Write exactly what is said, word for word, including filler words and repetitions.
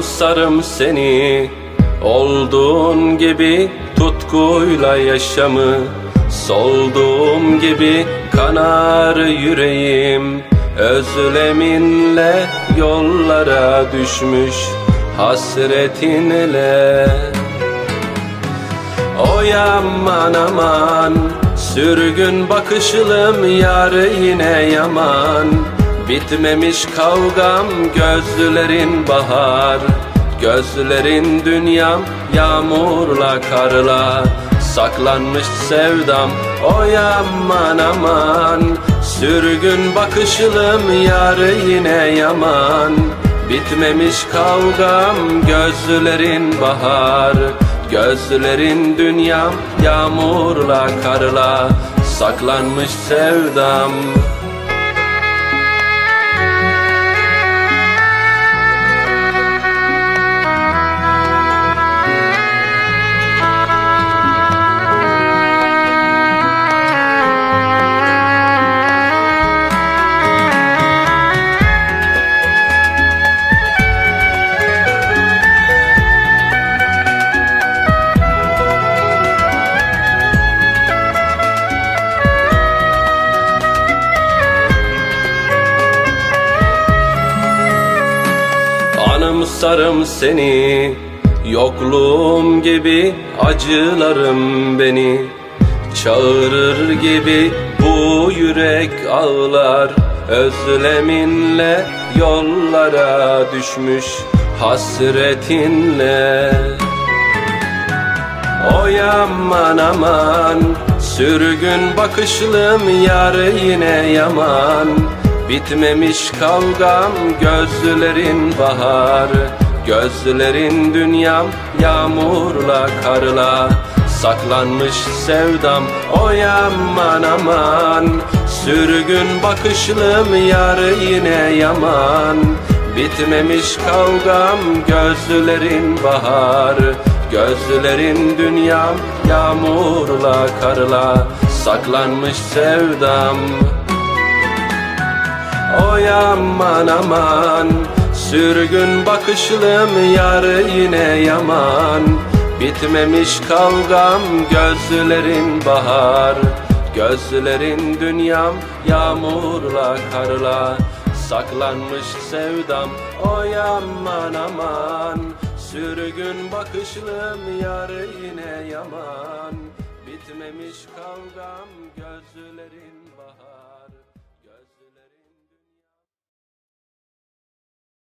Anımsarım seni, olduğun gibi tutkuyla yaşamı. Solduğum gibi kanar yüreğim, özleminle yollara düşmüş hasretinle. Oy aman aman, sürgün bakışlım yar yine yaman. Bitmemiş kavgam, gözlerin bahar, gözlerin dünyam, yağmurla karla saklanmış sevdam. Oy aman aman, sürgün bakışlım yar yine yaman. Bitmemiş kavgam, gözlerin bahar, gözlerin dünyam, yağmurla karla saklanmış sevdam. Anımsarım seni, yokluğum gibi acılarım beni. Çağırır gibi bu yürek ağlar, özleminle yollara düşmüş hasretinle. Oy aman aman, sürgün bakışlım yar yine yaman. Bitmemiş kavgam, gözlerin bahar, gözlerin dünyam, yağmurla karla saklanmış sevdam. Oy aman aman, sürgün bakışlım yar yine yaman. Bitmemiş kavgam, gözlerin bahar, gözlerin dünyam, yağmurla karla saklanmış sevdam. Oy aman aman, sürgün bakışlım yar yine yaman. Bitmemiş kavgam, gözlerin bahar, gözlerin dünyam, yağmurla karla saklanmış sevdam. Oy aman aman, sürgün bakışlım yar yine yaman. Bitmemiş kavgam, gözlerin